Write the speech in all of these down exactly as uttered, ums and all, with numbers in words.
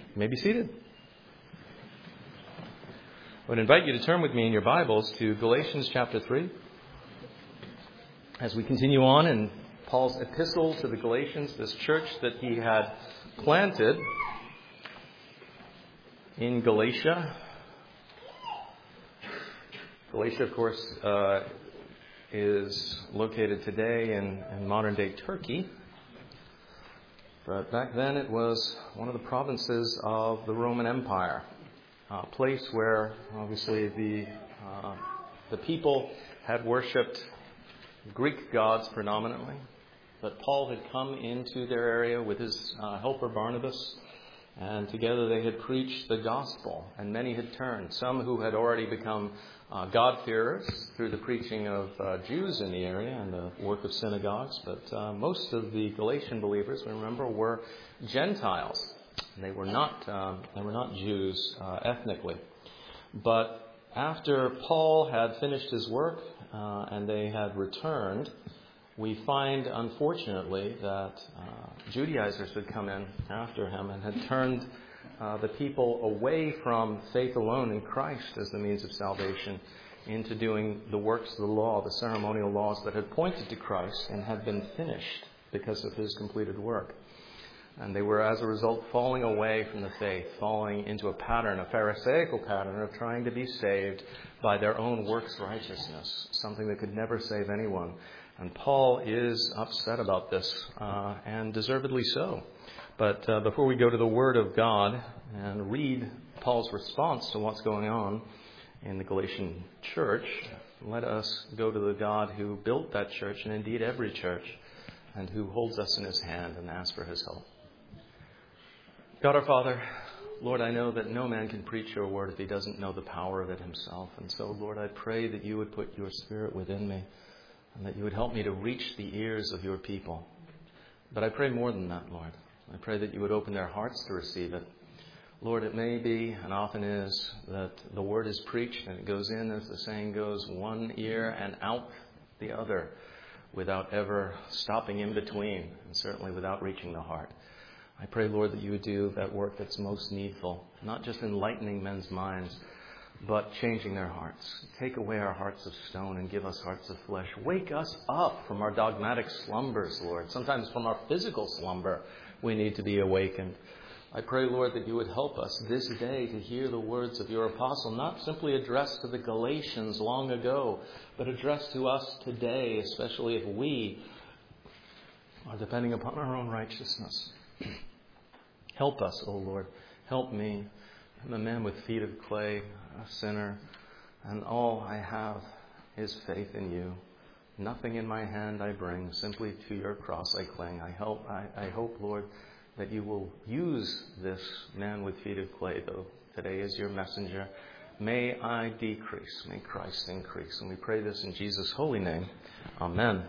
You may be seated. I would invite you to turn with me in your Bibles to Galatians chapter three. As we continue on in Paul's epistle to the Galatians, this church that he had planted in Galatia. Galatia, of course, uh, is located today in, in modern-day Turkey. But back then it was one of the provinces of the Roman Empire, a place where obviously the uh, the people had worshipped Greek gods predominantly. But Paul had come into their area with his uh, helper Barnabas, and together they had preached the gospel, and many had turned. Some who had already become uh, God-fearers through the preaching of uh, Jews in the area and the work of synagogues. But uh, most of the Galatian believers, we remember, were Gentiles. They were not um, they were not Jews uh, ethnically. But after Paul had finished his work uh, and they had returned, we find, unfortunately, that uh, Judaizers had come in after him and had turned uh, the people away from faith alone in Christ as the means of salvation into doing the works of the law, the ceremonial laws that had pointed to Christ and had been finished because of his completed work. And they were, as a result, falling away from the faith, falling into a pattern, a Pharisaical pattern of trying to be saved by their own works righteousness, something that could never save anyone. And Paul is upset about this, uh, and deservedly so. But uh, before we go to the Word of God and read Paul's response to what's going on in the Galatian church, let us go to the God who built that church, and indeed every church, and who holds us in his hand and asks for his help. God our Father, Lord, I know that no man can preach your word if he doesn't know the power of it himself. And so, Lord, I pray that you would put your Spirit within me and that you would help me to reach the ears of your people. But I pray more than that, Lord. I pray that you would open their hearts to receive it. Lord, it may be, and often is, that the word is preached and it goes in, as the saying goes, one ear and out the other, without ever stopping in between, and certainly without reaching the heart. I pray, Lord, that you would do that work that's most needful, not just enlightening men's minds, but changing their hearts. Take away our hearts of stone and give us hearts of flesh. Wake us up from our dogmatic slumbers, Lord. Sometimes from our physical slumber, we need to be awakened. I pray, Lord, that you would help us this day to hear the words of your apostle, not simply addressed to the Galatians long ago, but addressed to us today, especially if we are depending upon our own righteousness. Help us, O Lord. Help me. I'm a man with feet of clay, a sinner, and all I have is faith in you. Nothing in my hand I bring, simply to your cross I cling. I hope, I, I hope, Lord, that you will use this man with feet of clay, though today is your messenger. May I decrease, may Christ increase. And we pray this in Jesus' holy name. Amen.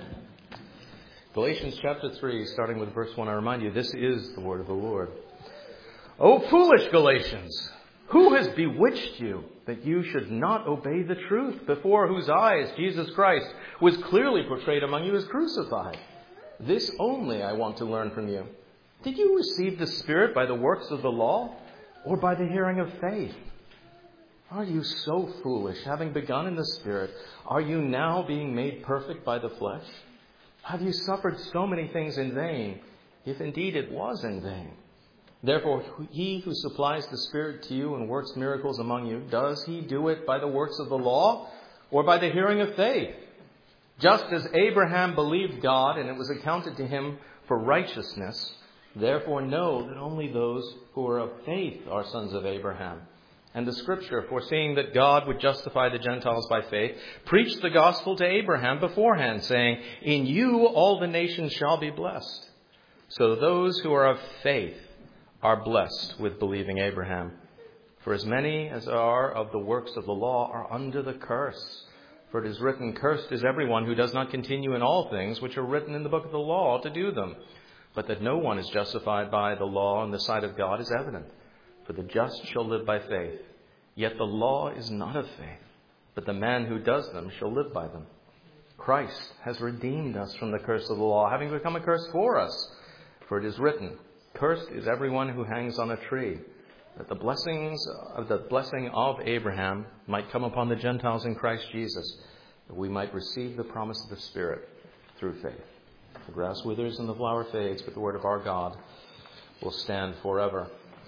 Galatians chapter three, starting with verse one. I remind you, this is the word of the Lord. O foolish Galatians, who has bewitched you that you should not obey the truth, before whose eyes Jesus Christ was clearly portrayed among you as crucified? This only I want to learn from you. Did you receive the Spirit by the works of the law, or by the hearing of faith? Are you so foolish? Having begun in the Spirit, are you now being made perfect by the flesh? Have you suffered so many things in vain, if indeed it was in vain? Therefore, he who supplies the Spirit to you and works miracles among you, does he do it by the works of the law or by the hearing of faith? Just as Abraham believed God and it was accounted to him for righteousness, therefore know that only those who are of faith are sons of Abraham. And the Scripture, foreseeing that God would justify the Gentiles by faith, preached the gospel to Abraham beforehand, saying, in you all the nations shall be blessed. So those who are of faith are blessed with believing Abraham. For as many as are of the works of the law are under the curse. For it is written, cursed is everyone who does not continue in all things which are written in the book of the law to do them. But that no one is justified by the law in the sight of God is evident. For the just shall live by faith. Yet the law is not of faith, but the man who does them shall live by them. Christ has redeemed us from the curse of the law, having become a curse for us. For it is written, Cursed is everyone who hangs on a tree, that the blessings of the blessing of Abraham might come upon the Gentiles in Christ Jesus, that we might receive the promise of the Spirit through faith. The grass withers and the flower fades, but the word of our God will stand forever.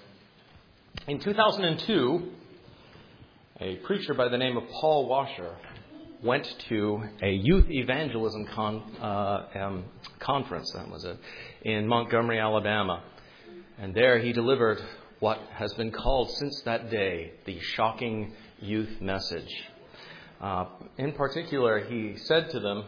In two thousand two, a preacher by the name of Paul Washer went to a youth evangelism con, uh, um, conference, that was it, in Montgomery, Alabama. And there he delivered what has been called since that day the shocking youth message. Uh, in particular, he said to them,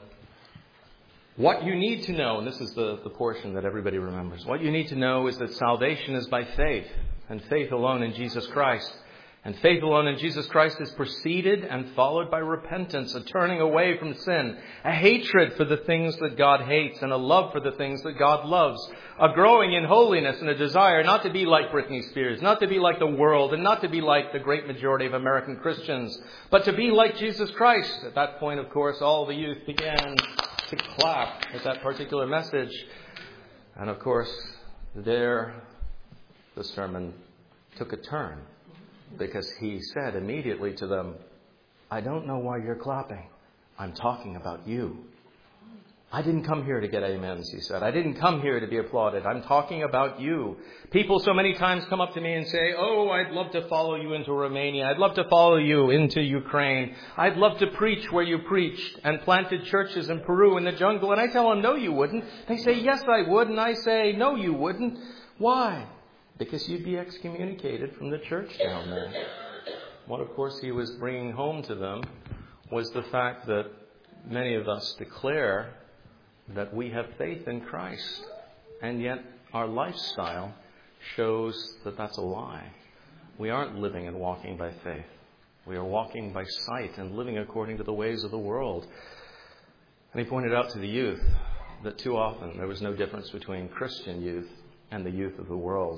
what you need to know, and this is the, the portion that everybody remembers, what you need to know is that salvation is by faith, and faith alone in Jesus Christ. And faith alone in Jesus Christ is preceded and followed by repentance, a turning away from sin, a hatred for the things that God hates, and a love for the things that God loves, a growing in holiness and a desire not to be like Britney Spears, not to be like the world, and not to be like the great majority of American Christians, but to be like Jesus Christ. At that point, of course, all the youth began to clap at that particular message. And of course, there the sermon took a turn, because he said immediately to them, I don't know why you're clapping. I'm talking about you. I didn't come here to get amens, he said. I didn't come here to be applauded. I'm talking about you. People so many times come up to me and say, oh, I'd love to follow you into Romania. I'd love to follow you into Ukraine. I'd love to preach where you preached and planted churches in Peru in the jungle. And I tell them, no, you wouldn't. They say, yes, I would. And I say, no, you wouldn't. Why? Because you'd be excommunicated from the church down there. What, of course, he was bringing home to them was the fact that many of us declare that we have faith in Christ, and yet our lifestyle shows that that's a lie. We aren't living and walking by faith. We are walking by sight and living according to the ways of the world. And he pointed out to the youth that too often there was no difference between Christian youth and the youth of the world.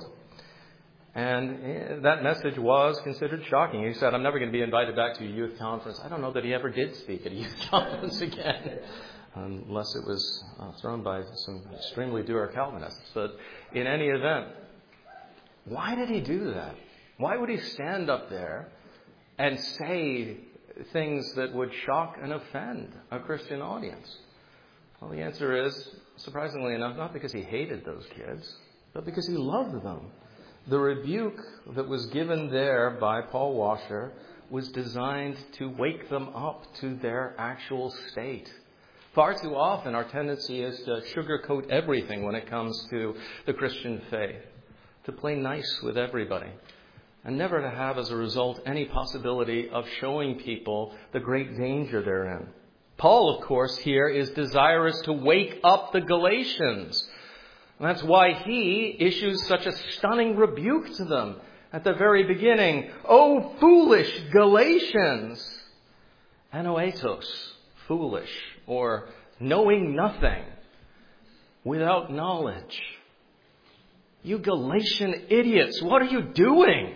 And that message was considered shocking. He said, I'm never going to be invited back to a youth conference. I don't know that he ever did speak at a youth conference again, unless it was uh, thrown by some extremely dour Calvinists. But in any event, why did he do that? Why would he stand up there and say things that would shock and offend a Christian audience? Well, the answer is, surprisingly enough, not because he hated those kids, but because he loved them. The rebuke that was given there by Paul Washer was designed to wake them up to their actual state. Far too often our tendency is to sugarcoat everything when it comes to the Christian faith, to play nice with everybody, and never to have as a result any possibility of showing people the great danger they're in. Paul, of course, here is desirous to wake up the Galatians. And that's why he issues such a stunning rebuke to them at the very beginning. Oh, foolish Galatians! Anoetos, foolish, or knowing nothing, without knowledge. You Galatian idiots, what are you doing?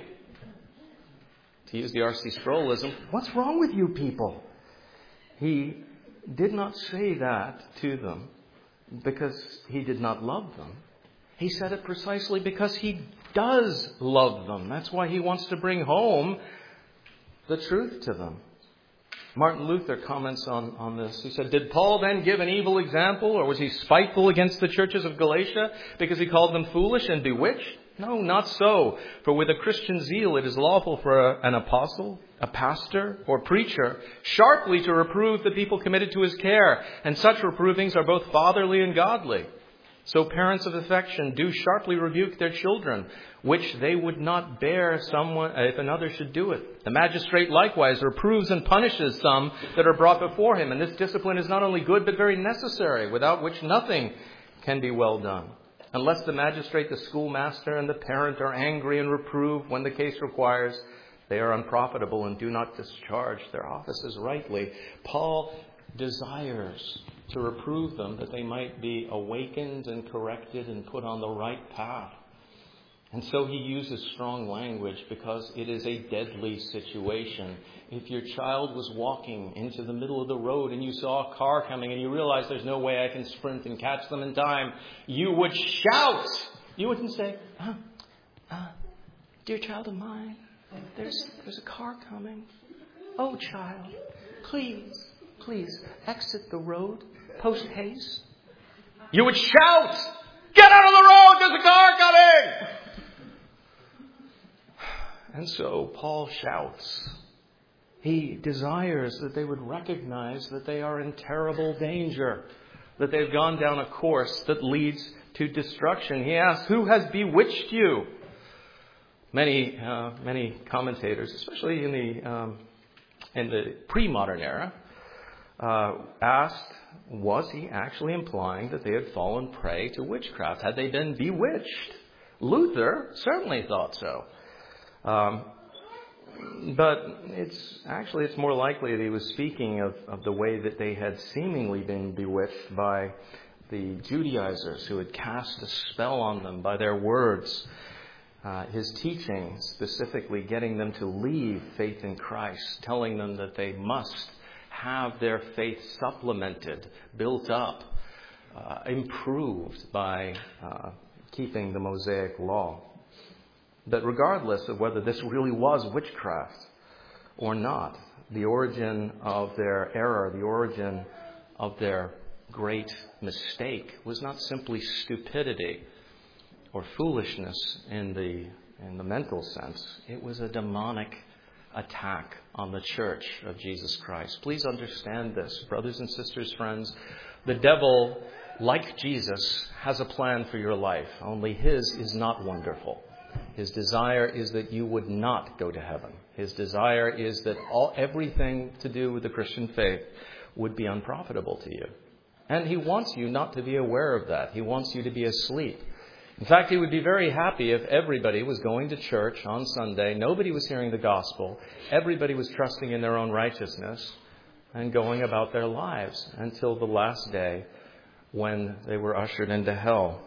To use the R C Sproulism, what's wrong with you people? He did not say that to them because he did not love them. He said it precisely because he does love them. That's why he wants to bring home the truth to them. Martin Luther comments on, on this. He said, did Paul then give an evil example, or was he spiteful against the churches of Galatia because he called them foolish and bewitched? No, not so. For with a Christian zeal, it is lawful for a, an apostle, a pastor, or preacher sharply to reprove the people committed to his care. And such reprovings are both fatherly and godly. So parents of affection do sharply rebuke their children, which they would not bear someone if another should do it. The magistrate likewise reproves and punishes some that are brought before him. And this discipline is not only good, but very necessary, without which nothing can be well done. Unless the magistrate, the schoolmaster, and the parent are angry and reprove when the case requires, they are unprofitable and do not discharge their offices rightly. Paul desires to reprove them that they might be awakened and corrected and put on the right path. And so he uses strong language because it is a deadly situation. If your child was walking into the middle of the road and you saw a car coming and you realized there's no way I can sprint and catch them in time, you would shout. You wouldn't say, uh, uh, dear child of mine, there's, there's a car coming. Oh, child, please, please exit the road post haste. You would shout, get out of the road, there's a car coming! And so Paul shouts. He desires that they would recognize that they are in terrible danger, that they've gone down a course that leads to destruction. He asks, who has bewitched you? Many, uh, many commentators, especially in the um, in the pre-modern era, uh, asked, was he actually implying that they had fallen prey to witchcraft? Had they been bewitched? Luther certainly thought so. Um, but it's actually, it's more likely that he was speaking of, of the way that they had seemingly been bewitched by the Judaizers who had cast a spell on them by their words. Uh, his teaching, specifically getting them to leave faith in Christ, telling them that they must have their faith supplemented, built up, uh, improved by uh, keeping the Mosaic law. But regardless of whether this really was witchcraft or not, the origin of their error, the origin of their great mistake was not simply stupidity or foolishness in the in the mental sense. It was a demonic attack on the church of Jesus Christ. Please understand this, brothers and sisters, friends. The devil, like Jesus, has a plan for your life. Only his is not wonderful. His desire is that you would not go to heaven. His desire is that all everything to do with the Christian faith would be unprofitable to you. And he wants you not to be aware of that. He wants you to be asleep. In fact, he would be very happy if everybody was going to church on Sunday, nobody was hearing the gospel, everybody was trusting in their own righteousness and going about their lives until the last day when they were ushered into hell.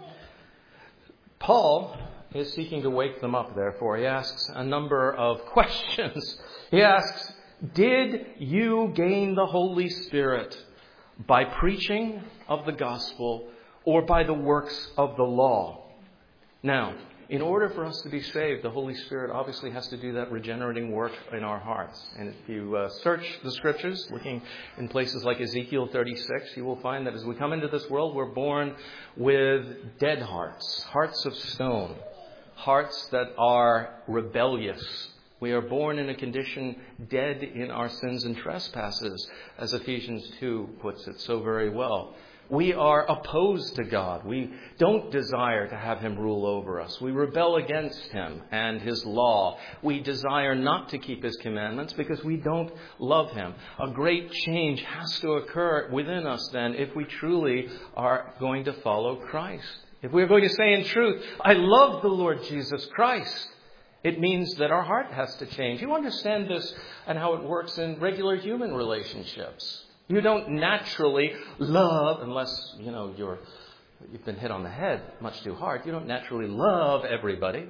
Paul is seeking to wake them up, therefore. He asks a number of questions. He asks, did you gain the Holy Spirit by preaching of the gospel or by the works of the law? Now, in order for us to be saved, the Holy Spirit obviously has to do that regenerating work in our hearts. And if you uh, search the Scriptures, looking in places like Ezekiel thirty-six, you will find that as we come into this world, we're born with dead hearts, hearts of stone, hearts that are rebellious. We are born in a condition dead in our sins and trespasses, as Ephesians two puts it so very well. We are opposed to God. We don't desire to have him rule over us. We rebel against him and his law. We desire not to keep his commandments because we don't love him. A great change has to occur within us then if we truly are going to follow Christ. If we're going to say in truth, I love the Lord Jesus Christ, it means that our heart has to change. You understand this and how it works in regular human relationships. You don't naturally love, unless, you know, you're, you've been hit on the head much too hard. You don't naturally love everybody.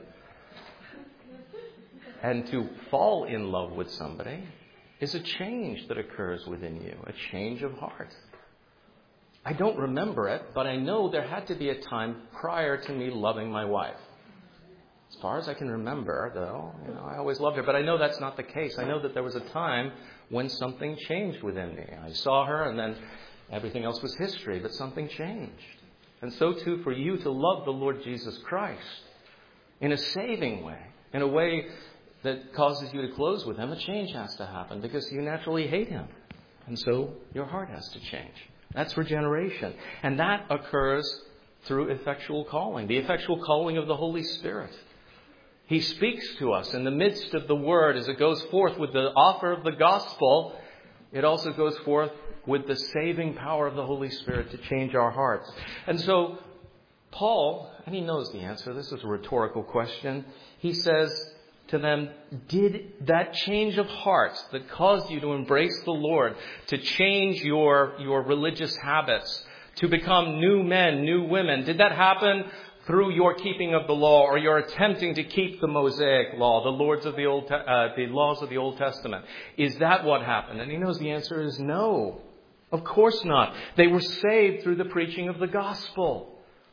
And to fall in love with somebody is a change that occurs within you, a change of heart. I don't remember it, but I know there had to be a time prior to me loving my wife. As far as I can remember, though, you know, I always loved her, but I know that's not the case. I know that there was a time when something changed within me. I saw her and then everything else was history, but something changed. And so too for you to love the Lord Jesus Christ in a saving way, in a way that causes you to close with him, a change has to happen because you naturally hate him. And so your heart has to change. That's regeneration. And that occurs through effectual calling, the effectual calling of the Holy Spirit. He speaks to us in the midst of the word as it goes forth with the offer of the gospel. It also goes forth with the saving power of the Holy Spirit to change our hearts. And so Paul, and he knows the answer, this is a rhetorical question. He says to them, did that change of heart that caused you to embrace the Lord, to change your, your religious habits, to become new men, new women, did that happen through your keeping of the law or your attempting to keep the Mosaic law, the Lords of the Old, uh, the laws of the Old Testament? Is that what happened? And he knows the answer is no. Of course not. They were saved through the preaching of the gospel.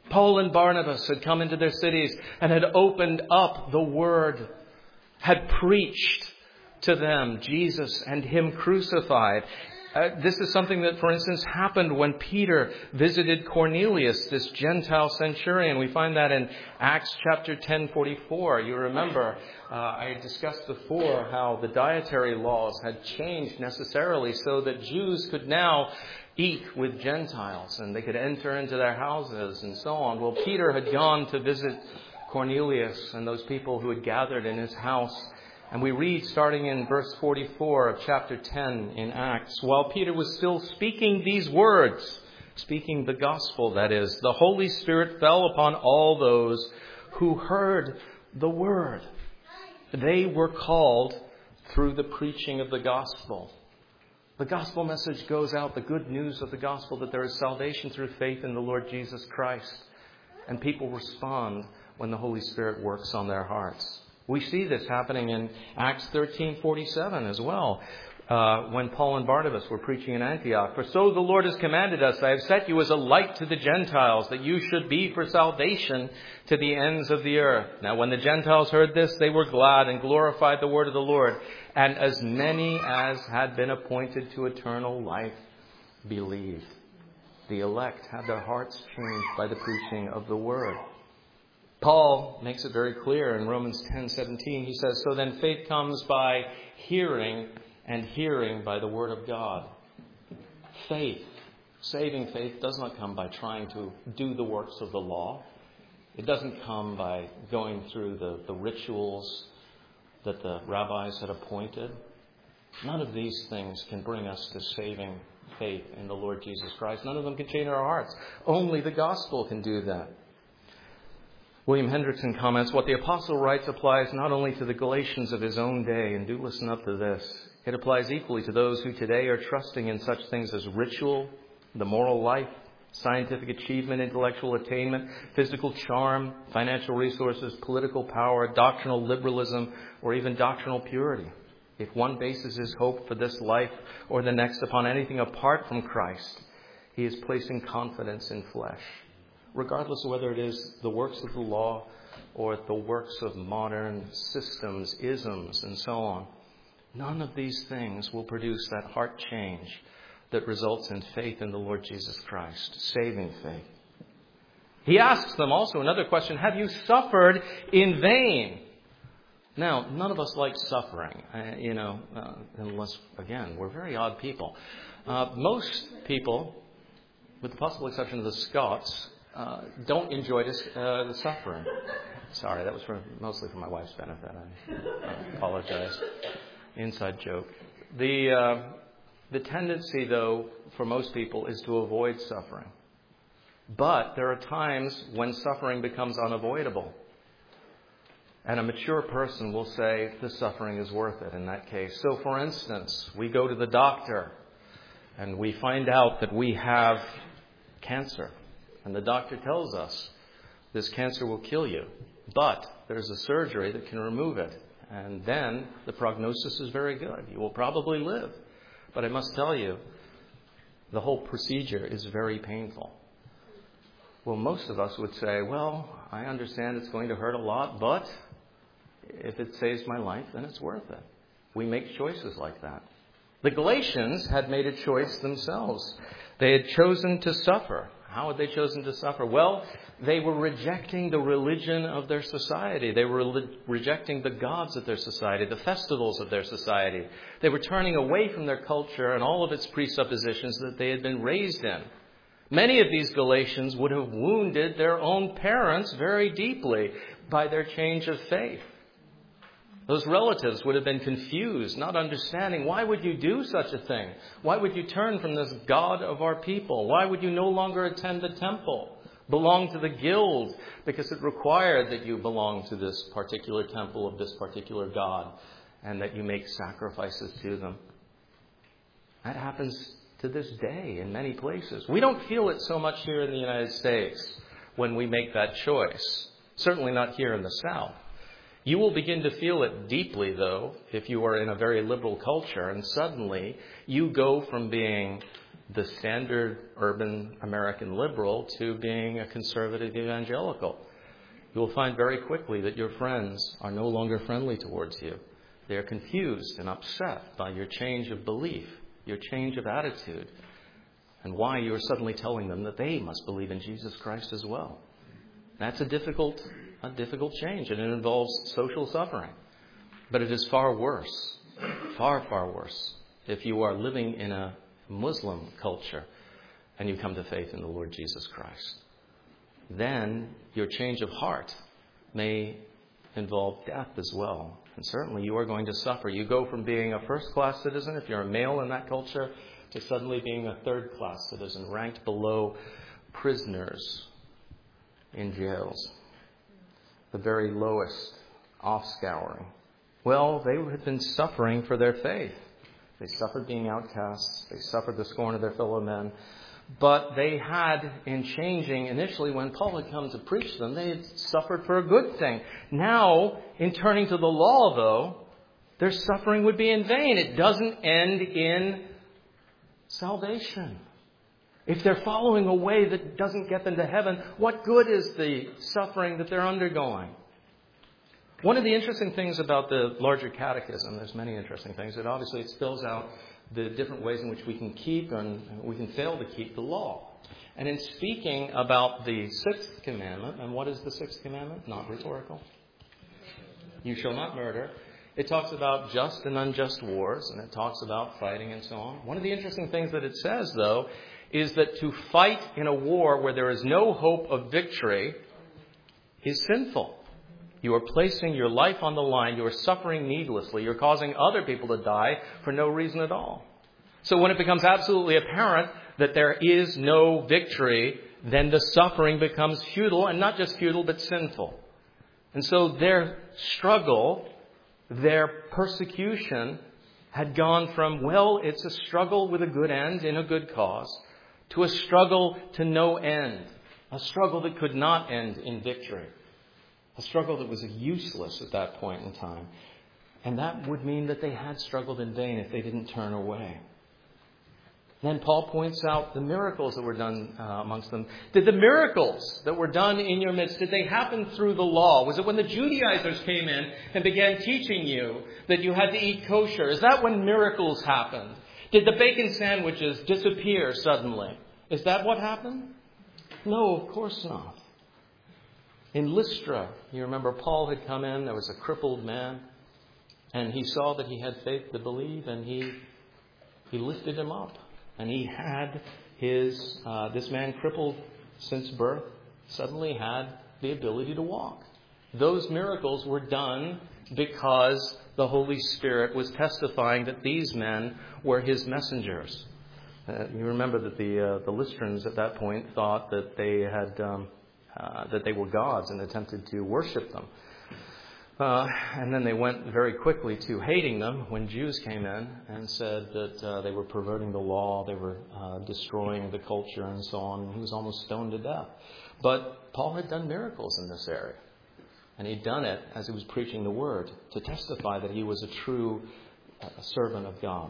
Paul and Barnabas had come into their cities and had opened up the Word, had preached to them Jesus and Him crucified. Uh, this is something that, for instance, happened when Peter visited Cornelius, this Gentile centurion. We find that in Acts chapter ten forty-four. You remember, uh, I discussed before how the dietary laws had changed necessarily so that Jews could now eat with Gentiles and they could enter into their houses and so on. Well, Peter had gone to visit Cornelius and those people who had gathered in his house. And we read starting in verse forty-four of chapter ten in Acts, while Peter was still speaking these words, speaking the gospel, that is, the Holy Spirit fell upon all those who heard the word. They were called through the preaching of the gospel. The gospel message goes out, the good news of the gospel, that there is salvation through faith in the Lord Jesus Christ. And people respond when the Holy Spirit works on their hearts. We see this happening in Acts thirteen forty-seven as well, uh, when Paul and Barnabas were preaching in Antioch. For so the Lord has commanded us, I have set you as a light to the Gentiles, that you should be for salvation to the ends of the earth. Now when the Gentiles heard this, they were glad and glorified the word of the Lord. And as many as had been appointed to eternal life believed. The elect had their hearts changed by the preaching of the word. Paul makes it very clear in Romans ten seventeen. He says, so then faith comes by hearing, and hearing by the word of God. Faith, saving faith, does not come by trying to do the works of the law. It doesn't come by going through the, the rituals that the rabbis had appointed. None of these things can bring us to saving faith in the Lord Jesus Christ. None of them can change our hearts. Only the gospel can do that. William Hendrickson comments, what the apostle writes applies not only to the Galatians of his own day, and do listen up to this, it applies equally to those who today are trusting in such things as ritual, the moral life, scientific achievement, intellectual attainment, physical charm, financial resources, political power, doctrinal liberalism, or even doctrinal purity. If one bases his hope for this life or the next upon anything apart from Christ, he is placing confidence in flesh. Regardless of whether it is the works of the law or the works of modern systems, isms, and so on. None of these things will produce that heart change that results in faith in the Lord Jesus Christ, saving faith. He asks them also another question, have you suffered in vain? Now, none of us like suffering, uh, you know, uh, unless, again, we're very odd people. Uh, most people, with the possible exception of the Scots, Uh, don't enjoy this, uh, the suffering. Sorry, that was for, mostly for my wife's benefit. I, I apologize. Inside joke. The uh, the tendency, though, for most people is to avoid suffering. But there are times when suffering becomes unavoidable. And a mature person will say the suffering is worth it in that case. So, for instance, we go to the doctor and we find out that we have cancer. And the doctor tells us this cancer will kill you, but there's a surgery that can remove it. And then the prognosis is very good. You will probably live. But I must tell you, the whole procedure is very painful. Well, most of us would say, well, I understand it's going to hurt a lot, but if it saves my life, then it's worth it. We make choices like that. The Galatians had made a choice themselves. They had chosen to suffer. How had they chosen to suffer? Well, they were rejecting the religion of their society. They were re- rejecting the gods of their society, the festivals of their society. They were turning away from their culture and all of its presuppositions that they had been raised in. Many of these Galatians would have wounded their own parents very deeply by their change of faith. Those relatives would have been confused, not understanding, why would you do such a thing? Why would you turn from this God of our people? Why would you no longer attend the temple, belong to the guild, because it required that you belong to this particular temple of this particular God and that you make sacrifices to them? That happens to this day in many places. We don't feel it so much here in the United States when we make that choice. Certainly not here in the South. You will begin to feel it deeply, though, if you are in a very liberal culture and suddenly you go from being the standard urban American liberal to being a conservative evangelical. You will find very quickly that your friends are no longer friendly towards you. They are confused and upset by your change of belief, your change of attitude, and why you are suddenly telling them that they must believe in Jesus Christ as well. That's a difficult, a difficult change, and it involves social suffering. But it is far worse, far, far worse, if you are living in a Muslim culture and you come to faith in the Lord Jesus Christ. Then your change of heart may involve death as well. And certainly you are going to suffer. You go from being a first-class citizen, if you're a male in that culture, to suddenly being a third-class citizen, ranked below prisoners in jails. The very lowest offscouring. Well, they had been suffering for their faith. They suffered being outcasts. They suffered the scorn of their fellow men. But they had, in changing, initially when Paul had come to preach to them, they had suffered for a good thing. Now, in turning to the law, though, their suffering would be in vain. It doesn't end in salvation. If they're following a way that doesn't get them to heaven, what good is the suffering that they're undergoing? One of the interesting things about the larger catechism, there's many interesting things, that obviously it spells out the different ways in which we can keep and we can fail to keep the law. And in speaking about the sixth commandment, and what is the sixth commandment? Not rhetorical. You shall not murder. It talks about just and unjust wars, and it talks about fighting and so on. One of the interesting things that it says, though, is that to fight in a war where there is no hope of victory is sinful. You are placing your life on the line. You are suffering needlessly. You're causing other people to die for no reason at all. So when it becomes absolutely apparent that there is no victory, then the suffering becomes futile, and not just futile, but sinful. And so their struggle, their persecution had gone from, well, it's a struggle with a good end in a good cause, to a struggle to no end, a struggle that could not end in victory. A struggle that was useless at that point in time. And that would mean that they had struggled in vain if they didn't turn away. Then Paul points out the miracles that were done uh, amongst them. Did the miracles that were done in your midst, did they happen through the law? Was it when the Judaizers came in and began teaching you that you had to eat kosher? Is that when miracles happened? Did the bacon sandwiches disappear suddenly? Is that what happened? No, of course not. In Lystra, you remember Paul had come in, there was a crippled man, and he saw that he had faith to believe, and he he lifted him up. And he had his, uh, this man crippled since birth, suddenly had the ability to walk. Those miracles were done because the Holy Spirit was testifying that these men were his messengers. Uh, you remember that the uh, the Lystrans at that point thought that they had... Um, Uh, that they were gods and attempted to worship them. Uh, and then they went very quickly to hating them when Jews came in and said that uh, they were perverting the law, they were uh, destroying the culture and so on. He was almost stoned to death. But Paul had done miracles in this area. And he'd done it as he was preaching the word to testify that he was a true uh, servant of God.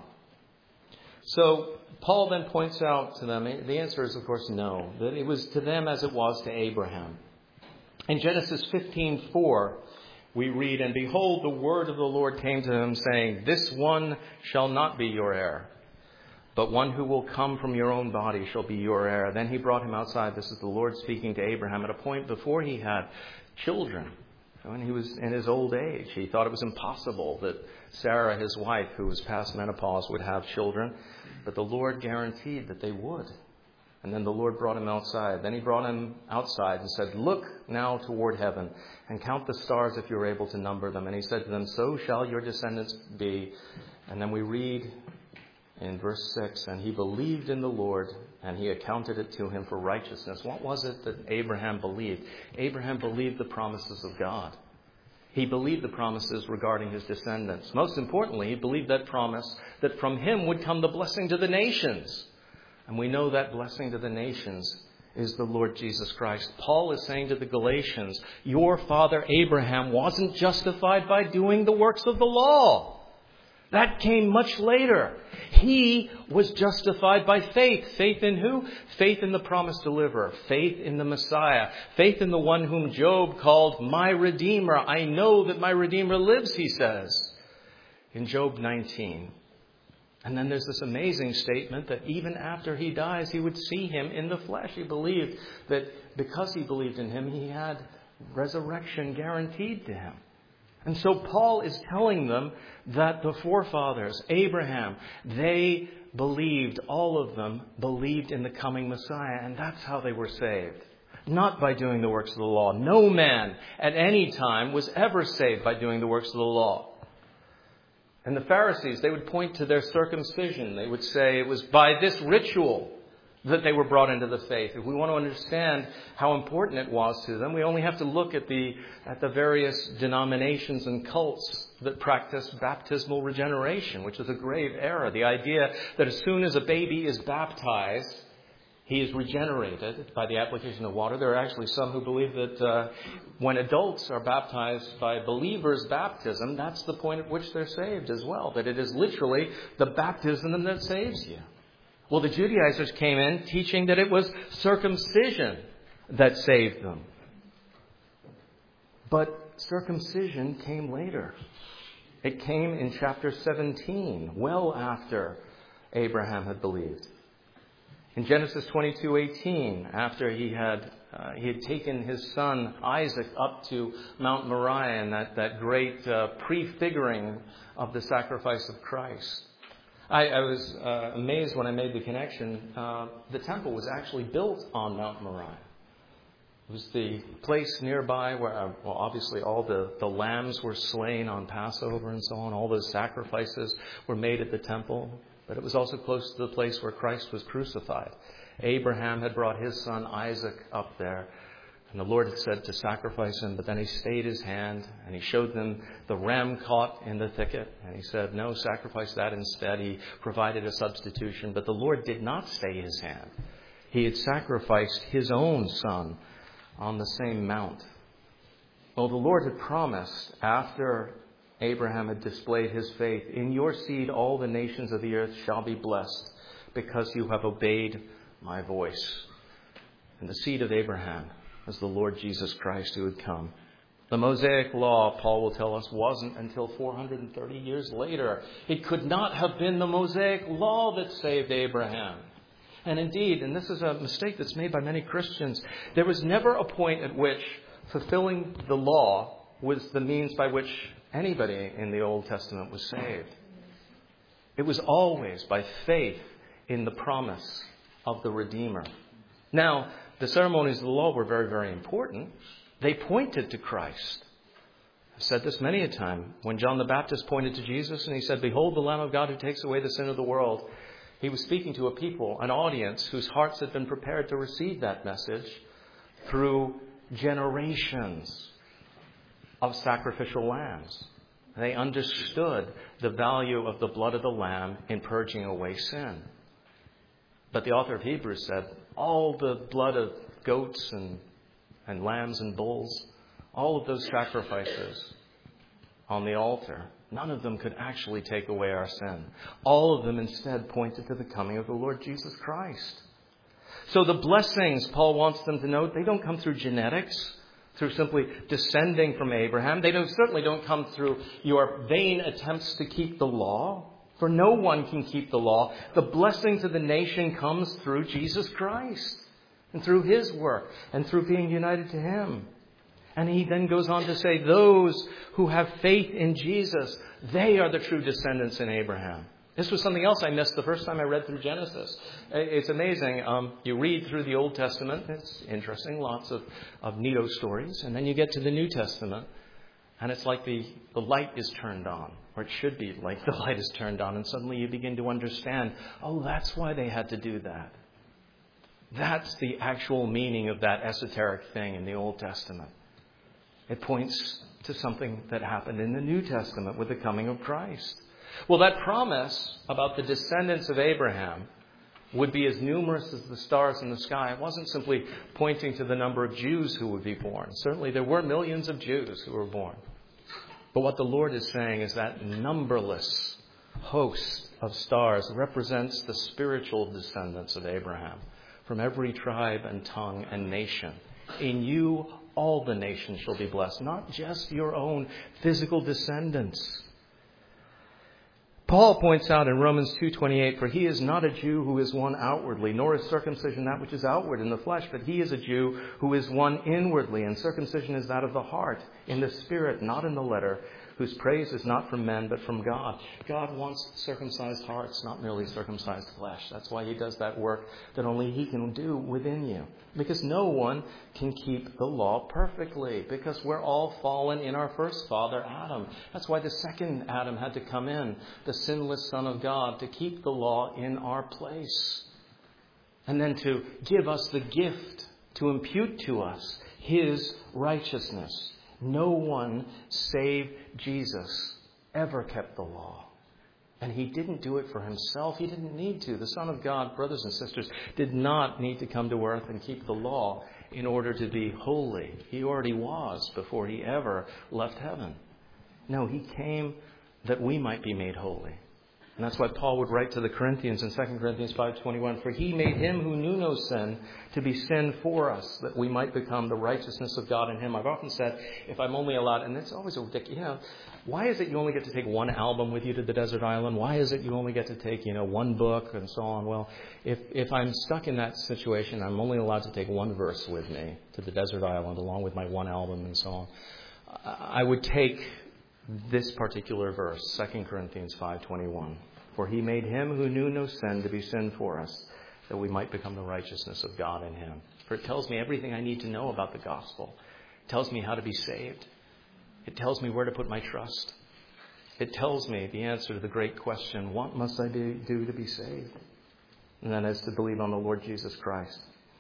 So Paul then points out to them, the answer is, of course, no. That it was to them as it was to Abraham. In Genesis fifteen four, we read, "And behold, the word of the Lord came to him, saying, This one shall not be your heir, but one who will come from your own body shall be your heir. Then he brought him outside." This is the Lord speaking to Abraham at a point before he had children. When he was in his old age, he thought it was impossible that Sarah, his wife, who was past menopause, would have children. But the Lord guaranteed that they would. And then the Lord brought him outside. Then he brought him outside and said, "Look now toward heaven and count the stars if you're able to number them." And he said to them, "So shall your descendants be." And then we read in verse six, "And he believed in the Lord, and he accounted it to him for righteousness." What was it that Abraham believed? Abraham believed the promises of God. He believed the promises regarding his descendants. Most importantly, he believed that promise that from him would come the blessing to the nations. And we know that blessing to the nations is the Lord Jesus Christ. Paul is saying to the Galatians, your father Abraham wasn't justified by doing the works of the law. That came much later. He was justified by faith. Faith in who? Faith in the promised deliverer. Faith in the Messiah. Faith in the one whom Job called my Redeemer. I know that my Redeemer lives, he says in Job nineteen. And then there's this amazing statement that even after he dies, he would see him in the flesh. He believed that because he believed in him, he had resurrection guaranteed to him. And so Paul is telling them that the forefathers, Abraham, they believed, all of them believed in the coming Messiah. And that's how they were saved. Not by doing the works of the law. No man at any time was ever saved by doing the works of the law. And the Pharisees, they would point to their circumcision. They would say it was by this ritual that they were brought into the faith. If we want to understand how important it was to them, we only have to look at the at the various denominations and cults that practice baptismal regeneration, which is a grave error. The idea that as soon as a baby is baptized, he is regenerated by the application of water. There are actually some who believe that uh, when adults are baptized by believers' baptism, that's the point at which they're saved as well. That it is literally the baptism that saves you. Well, the Judaizers came in teaching that it was circumcision that saved them. But circumcision came later. It came in chapter seventeen, well after Abraham had believed. In Genesis twenty-two eighteen, after he had uh, he had taken his son Isaac up to Mount Moriah, and that, that great uh, prefiguring of the sacrifice of Christ. I, I was uh, amazed when I made the connection. Uh, the temple was actually built on Mount Moriah. It was the place nearby where, uh, well, obviously all the, the lambs were slain on Passover and so on. All those sacrifices were made at the temple. But it was also close to the place where Christ was crucified. Abraham had brought his son Isaac up there. And the Lord had said to sacrifice him, but then he stayed his hand and he showed them the ram caught in the thicket. And he said, no, sacrifice that instead. He provided a substitution. But the Lord did not stay his hand. He had sacrificed his own son on the same mount. Well, the Lord had promised after Abraham had displayed his faith, in your seed all the nations of the earth shall be blessed because you have obeyed my voice. And the seed of Abraham was the Lord Jesus Christ who had come. The Mosaic law, Paul will tell us, wasn't until four hundred thirty years later. It could not have been the Mosaic law that saved Abraham. And indeed, and this is a mistake that's made by many Christians, there was never a point at which fulfilling the law was the means by which anybody in the Old Testament was saved. It was always by faith in the promise of the Redeemer. Now, the ceremonies of the law were very, very important. They pointed to Christ. I've said this many a time. When John the Baptist pointed to Jesus and he said, behold the Lamb of God who takes away the sin of the world, he was speaking to a people, an audience whose hearts had been prepared to receive that message through generations of sacrificial lambs. They understood the value of the blood of the lamb in purging away sin. But the author of Hebrews said, all the blood of goats and, and lambs and bulls, all of those sacrifices on the altar, none of them could actually take away our sin. All of them instead pointed to the coming of the Lord Jesus Christ. So the blessings, Paul wants them to note, they don't come through genetics, through simply descending from Abraham. They don't, certainly don't come through your vain attempts to keep the law. For no one can keep the law. The blessing to the nation comes through Jesus Christ and through his work and through being united to him. And he then goes on to say, those who have faith in Jesus, they are the true descendants in Abraham. This was something else I missed the first time I read through Genesis. It's amazing. Um, you read through the Old Testament. It's interesting. Lots of, of neato stories. And then you get to the New Testament. And it's like the, the light is turned on. Or it should be like the light is turned on. And suddenly you begin to understand, oh, that's why they had to do that. That's the actual meaning of that esoteric thing in the Old Testament. It points to something that happened in the New Testament with the coming of Christ. Well, that promise about the descendants of Abraham would be as numerous as the stars in the sky. It wasn't simply pointing to the number of Jews who would be born. Certainly there were millions of Jews who were born. But what the Lord is saying is that numberless host of stars represents the spiritual descendants of Abraham from every tribe and tongue and nation. In you, all the nations shall be blessed, not just your own physical descendants. Paul points out in Romans two twenty-eight, for he is not a Jew who is one outwardly, nor is circumcision that which is outward in the flesh, but he is a Jew who is one inwardly, and circumcision is that of the heart, in the spirit, not in the letter, whose praise is not from men, but from God. God wants circumcised hearts, not merely circumcised flesh. That's why he does that work that only he can do within you. Because no one can keep the law perfectly, because we're all fallen in our first father, Adam. That's why the second Adam had to come in, the sinless Son of God, to keep the law in our place. And then to give us the gift, to impute to us his righteousness. No one save Jesus ever kept the law. And he didn't do it for himself. He didn't need to. The Son of God, brothers and sisters, did not need to come to earth and keep the law in order to be holy. He already was before he ever left heaven. No, he came that we might be made holy. And that's why Paul would write to the Corinthians in Second Corinthians five twenty-one, for he made him who knew no sin to be sin for us, that we might become the righteousness of God in him. I've often said, if I'm only allowed, and it's always a ridiculous, you know, why is it you only get to take one album with you to the desert island? Why is it you only get to take, you know, one book and so on? Well, if, if I'm stuck in that situation, I'm only allowed to take one verse with me to the desert island along with my one album and so on. I would take this particular verse, Second Corinthians five twenty-one. For he made him who knew no sin to be sin for us, that we might become the righteousness of God in him. For it tells me everything I need to know about the gospel. It tells me how to be saved. It tells me where to put my trust. It tells me the answer to the great question, what must I do to be saved? And that is to believe on the Lord Jesus Christ.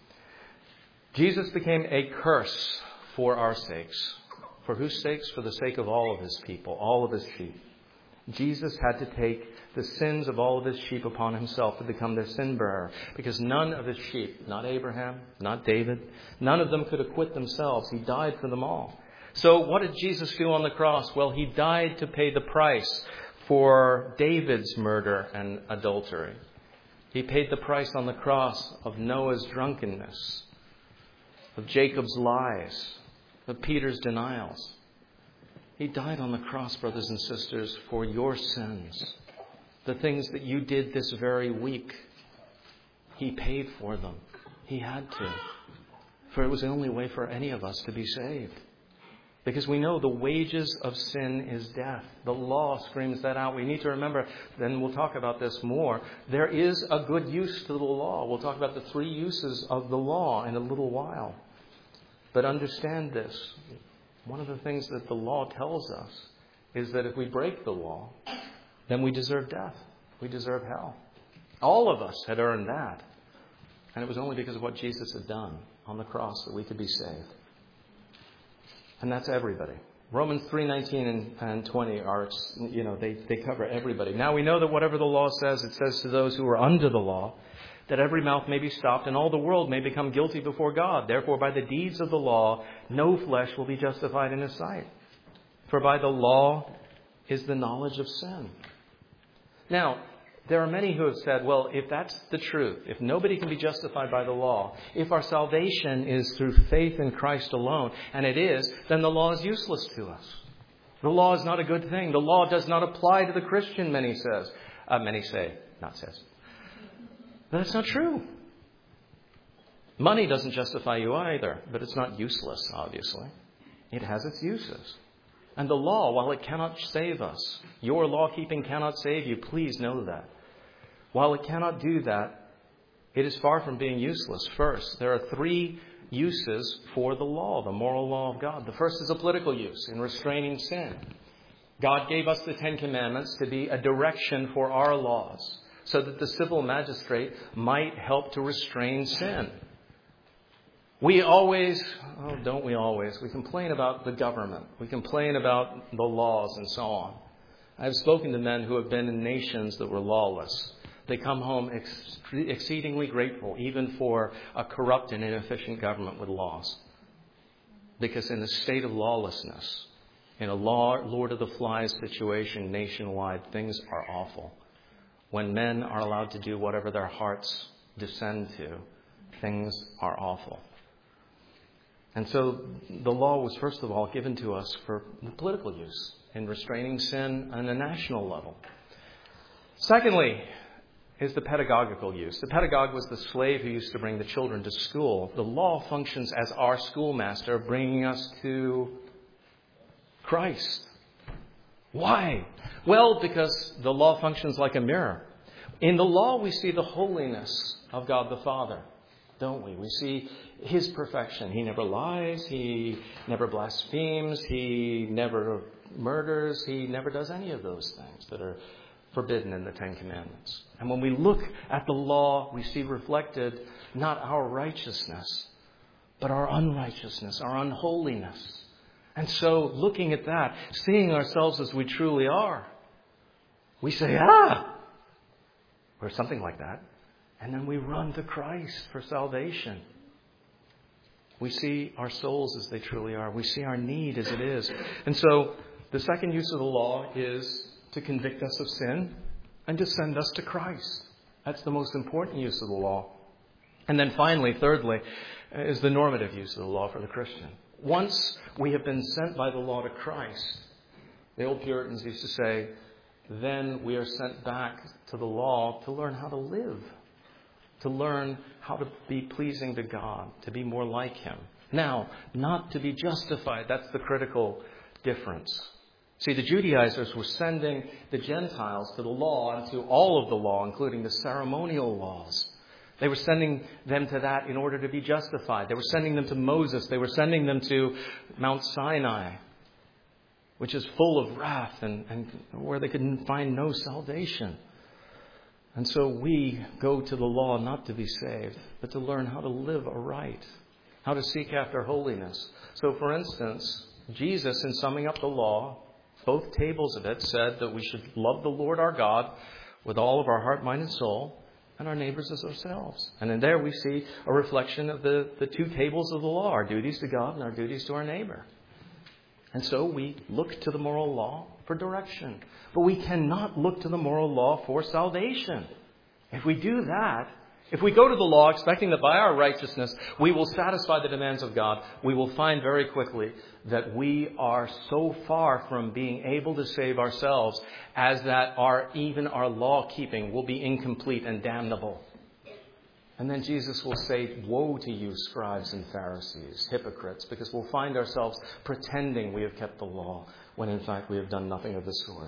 Jesus became a curse for our sakes. For whose sakes? For the sake of all of his people, all of his sheep. Jesus had to take the sins of all of his sheep upon himself to become their sin bearer. Because none of his sheep, not Abraham, not David, none of them could acquit themselves. He died for them all. So what did Jesus do on the cross? Well, he died to pay the price for David's murder and adultery. He paid the price on the cross of Noah's drunkenness, of Jacob's lies, of Peter's denials. He died on the cross, brothers and sisters, for your sins. The things that you did this very week. He paid for them. He had to. For it was the only way for any of us to be saved. Because we know the wages of sin is death. The law screams that out. We need to remember, then we'll talk about this more, there is a good use to the law. We'll talk about the three uses of the law in a little while. But understand this. One of the things that the law tells us is that if we break the law, then we deserve death. We deserve hell. All of us had earned that. And it was only because of what Jesus had done on the cross that we could be saved. And that's everybody. Romans three nineteen and, and twenty are, you know, they, they cover everybody. Now we know that whatever the law says, it says to those who are under the law, that every mouth may be stopped and all the world may become guilty before God. Therefore, by the deeds of the law, no flesh will be justified in his sight. For by the law is the knowledge of sin. Now, there are many who have said, well, if that's the truth, if nobody can be justified by the law, if our salvation is through faith in Christ alone, and it is, then the law is useless to us. The law is not a good thing. The law does not apply to the Christian, many says. Uh, many say, not says. But it's not true. Money doesn't justify you either, but it's not useless, obviously. It has its uses. And the law, while it cannot save us, your law-keeping cannot save you, please know that. While it cannot do that, it is far from being useless. First, there are three uses for the law, the moral law of God. The first is a political use in restraining sin. God gave us the Ten Commandments to be a direction for our laws, so that the civil magistrate might help to restrain sin. We always, oh, don't we always, we complain about the government. We complain about the laws and so on. I've spoken to men who have been in nations that were lawless. They come home ex- exceedingly grateful, even for a corrupt and inefficient government with laws. Because in a state of lawlessness, in a law, Lord of the Flies situation nationwide, things are awful. when men are allowed to do whatever their hearts descend to, things are awful. And so the law was, first of all, given to us for political use in restraining sin on a national level. Secondly, is the pedagogical use. The pedagogue was the slave who used to bring the children to school. The law functions as our schoolmaster, bringing us to Christ. Why? Well, because the law functions like a mirror. In the law, we see the holiness of God the Father, don't we? We see His perfection. He never lies. He never blasphemes. He never murders. He never does any of those things that are forbidden in the Ten Commandments. And when we look at the law, we see reflected not our righteousness, but our unrighteousness, our unholiness. And so, looking at that, seeing ourselves as we truly are, we say, ah, or something like that. And then we run to Christ for salvation. We see our souls as they truly are. We see our need as it is. And so, the second use of the law is to convict us of sin and to send us to Christ. That's the most important use of the law. And then finally, thirdly, is the normative use of the law for the Christian. Once we have been sent by the law to Christ, the old Puritans used to say, then we are sent back to the law to learn how to live, to learn how to be pleasing to God, to be more like Him. Now, not to be justified. That's the critical difference. See, the Judaizers were sending the Gentiles to the law and to all of the law, including the ceremonial laws. They were sending them to that in order to be justified. They were sending them to Moses. They were sending them to Mount Sinai, which is full of wrath and, and where they could find no salvation. And so we go to the law not to be saved, but to learn how to live aright, how to seek after holiness. So, for instance, Jesus, in summing up the law, both tables of it said that we should love the Lord our God with all of our heart, mind, and soul, and our neighbors as ourselves. And in there we see a reflection of the, the two tables of the law, our duties to God and our duties to our neighbor. And so we look to the moral law for direction. But we cannot look to the moral law for salvation. If we do that, if we go to the law expecting that by our righteousness we will satisfy the demands of God, we will find very quickly that we are so far from being able to save ourselves as that our even our law keeping will be incomplete and damnable. And then Jesus will say, woe to you, scribes and Pharisees, hypocrites, because we'll find ourselves pretending we have kept the law when in fact we have done nothing of the sort.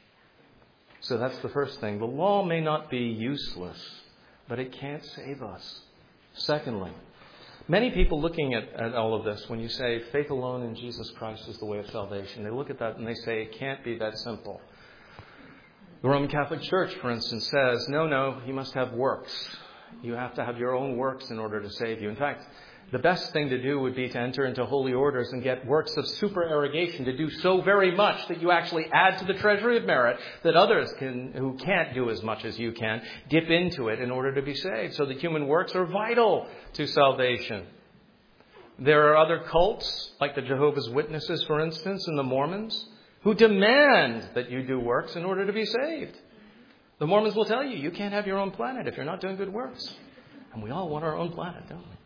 So that's the first thing. The law may not be useless, but it can't save us. Secondly, many people looking at, at all of this, when you say faith alone in Jesus Christ is the way of salvation, they look at that and they say it can't be that simple. The Roman Catholic Church, for instance, says, no, no, you must have works. You have to have your own works in order to save you. In fact, the best thing to do would be to enter into holy orders and get works of supererogation, to do so very much that you actually add to the treasury of merit, that others can, who can't do as much as you can, dip into it in order to be saved. So the human works are vital to salvation. There are other cults, like the Jehovah's Witnesses, for instance, and the Mormons, who demand that you do works in order to be saved. The Mormons will tell you, you can't have your own planet if you're not doing good works. And we all want our own planet, don't we?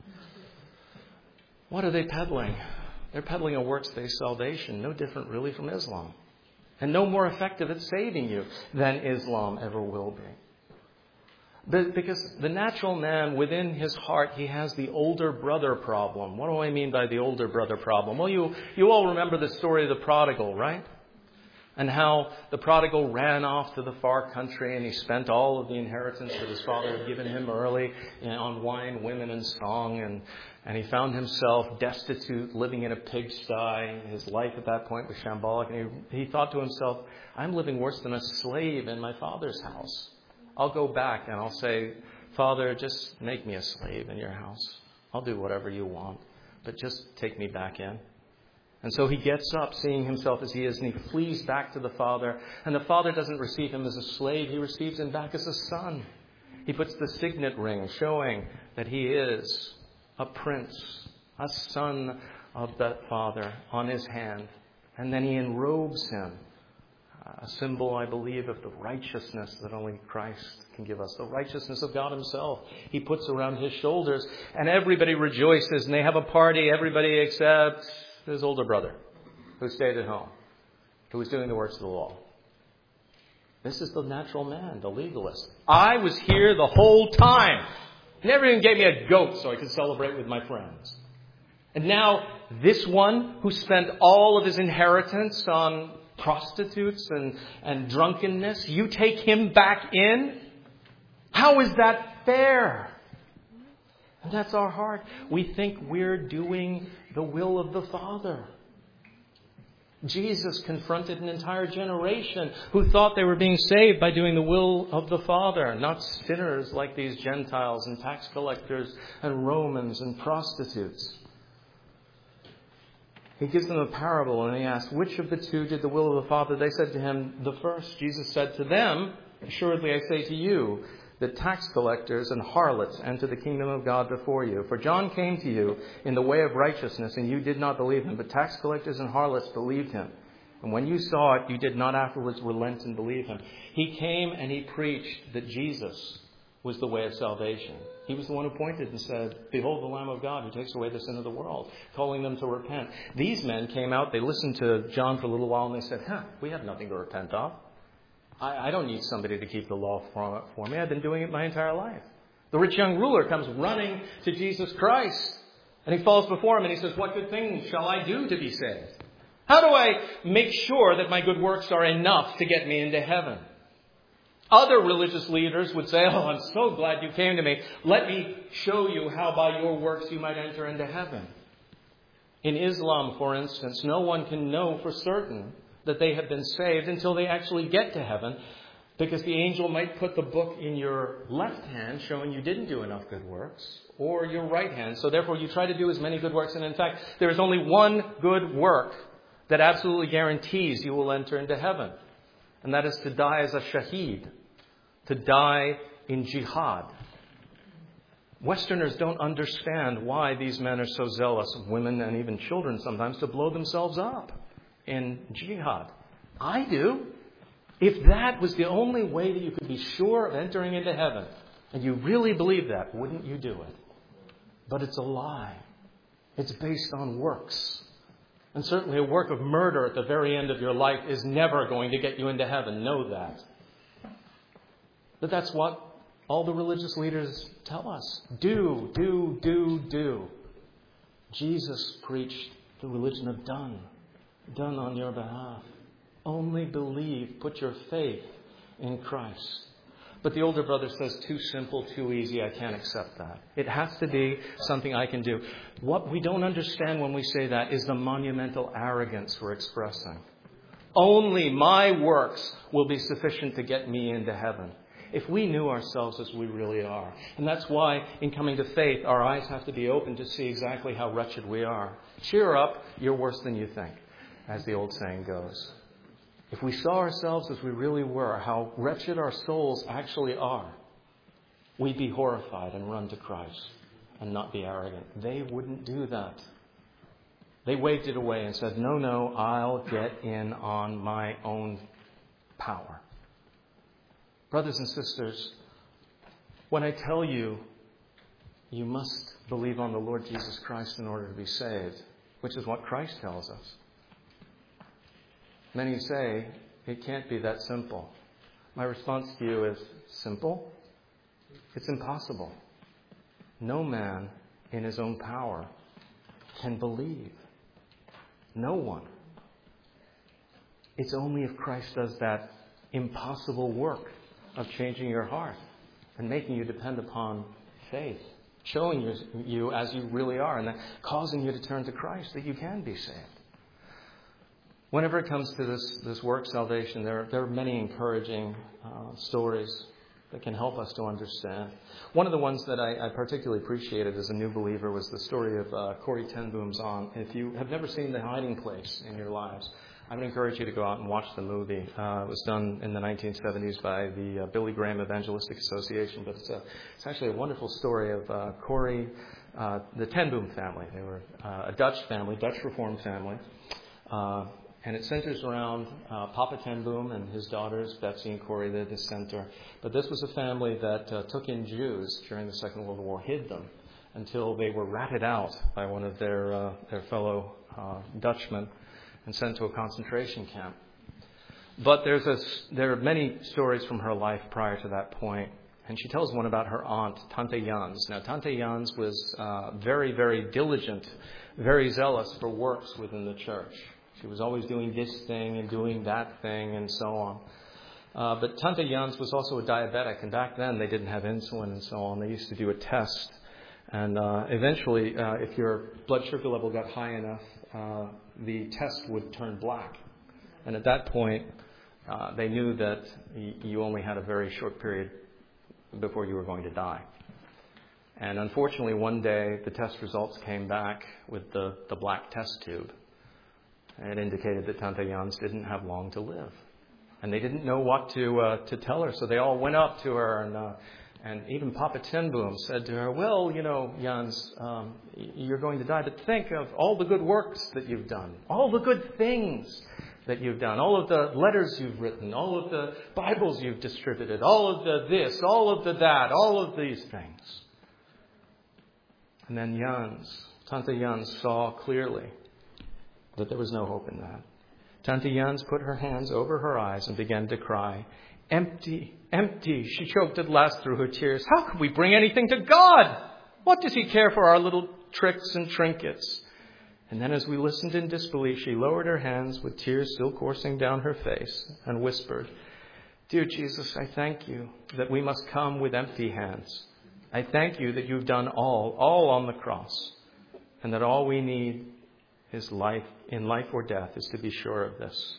What are they peddling? They're peddling a works-based salvation, no different really from Islam. And no more effective at saving you than Islam ever will be. But because the natural man, within his heart, he has the older brother problem. What do I mean by the older brother problem? Well, you, you all remember the story of the prodigal, right? And how the prodigal ran off to the far country and he spent all of the inheritance that his father had given him early, you know, on wine, women, and song. And, and he found himself destitute, living in a pigsty. His life at that point was shambolic. And he, he thought to himself, I'm living worse than a slave in my father's house. I'll go back and I'll say, Father, just make me a slave in your house. I'll do whatever you want, but just take me back in. And so he gets up, seeing himself as he is, and he flees back to the Father. And the Father doesn't receive him as a slave. He receives him back as a son. He puts the signet ring showing that he is a prince, a son of that Father, on his hand. And then he enrobes him a symbol, I believe, of the righteousness that only Christ can give us. The righteousness of God himself. He puts around his shoulders, and everybody rejoices, and they have a party, everybody except his older brother, who stayed at home, who was doing the works of the law. This is the natural man, the legalist. I was here the whole time. Never even gave me a goat so I could celebrate with my friends. And now this one who spent all of his inheritance on prostitutes and, and drunkenness, you take him back in? How is that fair? And that's our heart. We think we're doing the will of the Father. Jesus confronted an entire generation who thought they were being saved by doing the will of the Father, not sinners like these Gentiles and tax collectors and Romans and prostitutes. He gives them a parable and he asks, which of the two did the will of the Father? They said to him, the first. Jesus said to them, assuredly I say to you, that tax collectors and harlots enter the kingdom of God before you. For John came to you in the way of righteousness, and you did not believe him. But tax collectors and harlots believed him. And when you saw it, you did not afterwards relent and believe him. He came and he preached that Jesus was the way of salvation. He was the one who pointed and said, behold the Lamb of God who takes away the sin of the world, calling them to repent. These men came out, they listened to John for a little while, and they said, huh, we have nothing to repent of. I, I don't need somebody to keep the law for, for me. I've been doing it my entire life. The rich young ruler comes running to Jesus Christ, and he falls before him, and he says, what good things shall I do to be saved? How do I make sure that my good works are enough to get me into heaven? Other religious leaders would say, oh, I'm so glad you came to me. Let me show you how by your works you might enter into heaven. In Islam, for instance, no one can know for certain that they have been saved until they actually get to heaven, because the angel might put the book in your left hand showing you didn't do enough good works, or your right hand. So therefore you try to do as many good works. And in fact, there is only one good work that absolutely guarantees you will enter into heaven. And that is to die as a shaheed, to die in jihad. Westerners don't understand why these men are so zealous, women and even children sometimes, to blow themselves up in jihad. I do. If that was the only way that you could be sure of entering into heaven, and you really believe that, wouldn't you do it? But it's a lie. It's based on works. And certainly a work of murder at the very end of your life is never going to get you into heaven. Know that. But that's what all the religious leaders tell us. Do, do, do, do. Jesus preached the religion of done. Done on your behalf. Only believe, put your faith in Christ. But the older brother says, too simple, too easy, I can't accept that. It has to be something I can do. What we don't understand when we say that is the monumental arrogance we're expressing. Only my works will be sufficient to get me into heaven. If we knew ourselves as we really are. And that's why in coming to faith, our eyes have to be open to see exactly how wretched we are. Cheer up, you're worse than you think, as the old saying goes. If we saw ourselves as we really were, how wretched our souls actually are, we'd be horrified and run to Christ and not be arrogant. They wouldn't do that. They waved it away and said, no, no, I'll get in on my own power. Brothers and sisters, when I tell you, you must believe on the Lord Jesus Christ in order to be saved, which is what Christ tells us. Many say, it can't be that simple. My response to you is, simple? It's impossible. No man in his own power can believe. No one. It's only if Christ does that impossible work of changing your heart and making you depend upon faith, showing you, you as you really are, and that causing you to turn to Christ, that you can be saved. Whenever it comes to this, this work salvation, there, there are many encouraging uh, stories that can help us to understand. One of the ones that I, I particularly appreciated as a new believer was the story of uh, Corrie ten Boom's On. If you have never seen The Hiding Place in your lives, I would encourage you to go out and watch the movie. Uh, it was done in the nineteen seventies by the uh, Billy Graham Evangelistic Association, but it's, a, it's actually a wonderful story of uh, Corrie, uh, the ten Boom family. They were uh, a Dutch family, Dutch Reformed family. Uh, And it centers around uh, Papa Ten Boom and his daughters, Betsy and Corey. They're the center. But this was a family that uh, took in Jews during the Second World War, hid them until they were ratted out by one of their uh, their fellow uh, Dutchmen and sent to a concentration camp. But there's a, there are many stories from her life prior to that point. And she tells one about her aunt, Tante Jans. Now, Tante Jans was uh, very, very diligent, very zealous for works within the church. She was always doing this thing and doing that thing and so on. Uh, but Tante Jans was also a diabetic. And back then, they didn't have insulin and so on. They used to do a test. And uh, eventually, uh, if your blood sugar level got high enough, uh, the test would turn black. And at that point, uh, they knew that y- you only had a very short period before you were going to die. And unfortunately, one day, the test results came back with the, the black test tube. And it indicated that Tante Jans didn't have long to live. And they didn't know what to uh, to tell her, so they all went up to her, and uh, and even Papa Ten Boom said to her, well, you know, Jans, um, you're going to die, but think of all the good works that you've done, all the good things that you've done, all of the letters you've written, all of the Bibles you've distributed, all of the this, all of the that, all of these things. And then Jans, Tante Jans saw clearly that there was no hope in that. Tante Jans put her hands over her eyes and began to cry. Empty, empty, she choked at last through her tears. How could we bring anything to God? What does he care for our little tricks and trinkets? And then as we listened in disbelief, she lowered her hands with tears still coursing down her face and whispered, Dear Jesus, I thank you that we must come with empty hands. I thank you that you've done all, all on the cross, and that all we need is life, in life or death, is to be sure of this.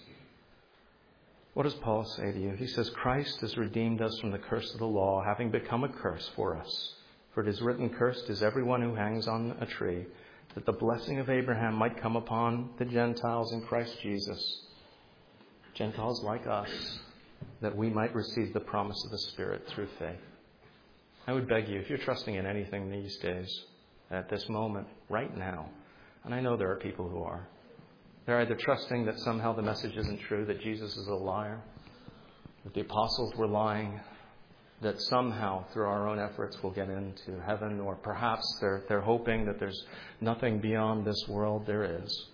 What does Paul say to you? He says, Christ has redeemed us from the curse of the law, having become a curse for us. For it is written, cursed is everyone who hangs on a tree, that the blessing of Abraham might come upon the Gentiles in Christ Jesus. Gentiles like us, that we might receive the promise of the Spirit through faith. I would beg you, if you're trusting in anything these days, at this moment, right now, and I know there are people who are, they're either trusting that somehow the message isn't true, that Jesus is a liar, that the apostles were lying, that somehow through our own efforts we'll get into heaven, or perhaps they're, they're hoping that there's nothing beyond this world. There is.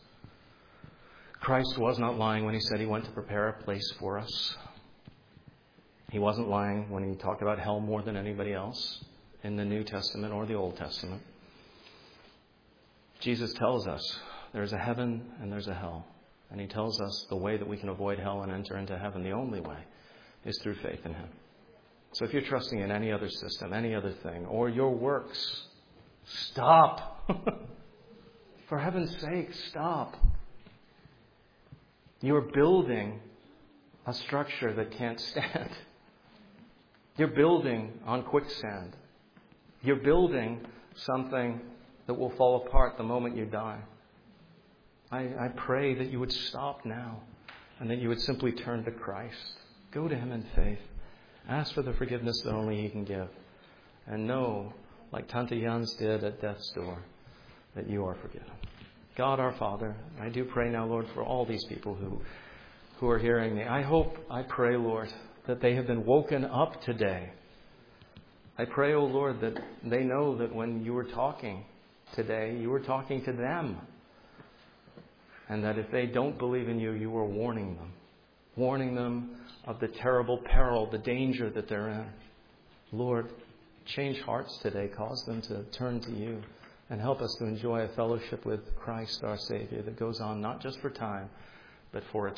Christ was not lying when he said he went to prepare a place for us. He wasn't lying when he talked about hell more than anybody else in the New Testament or the Old Testament. Jesus tells us there's a heaven and there's a hell. And he tells us the way that we can avoid hell and enter into heaven, the only way, is through faith in him. So if you're trusting in any other system, any other thing, or your works, stop. For heaven's sake, stop. You're building a structure that can't stand. You're building on quicksand. You're building something that will fall apart the moment you die. I, I pray that you would stop now and that you would simply turn to Christ. Go to him in faith. Ask for the forgiveness that only he can give. And know, like Tante Jans did at death's door, that you are forgiven. God our Father, I do pray now, Lord, for all these people who, who are hearing me. I hope, I pray, Lord, that they have been woken up today. I pray, O Lord, that they know that when you were talking today, you were talking to them. And that if they don't believe in you, you are warning them. Warning them of the terrible peril, the danger that they're in. Lord, change hearts today. Cause them to turn to you. And help us to enjoy a fellowship with Christ our Savior that goes on not just for time, but for eternity.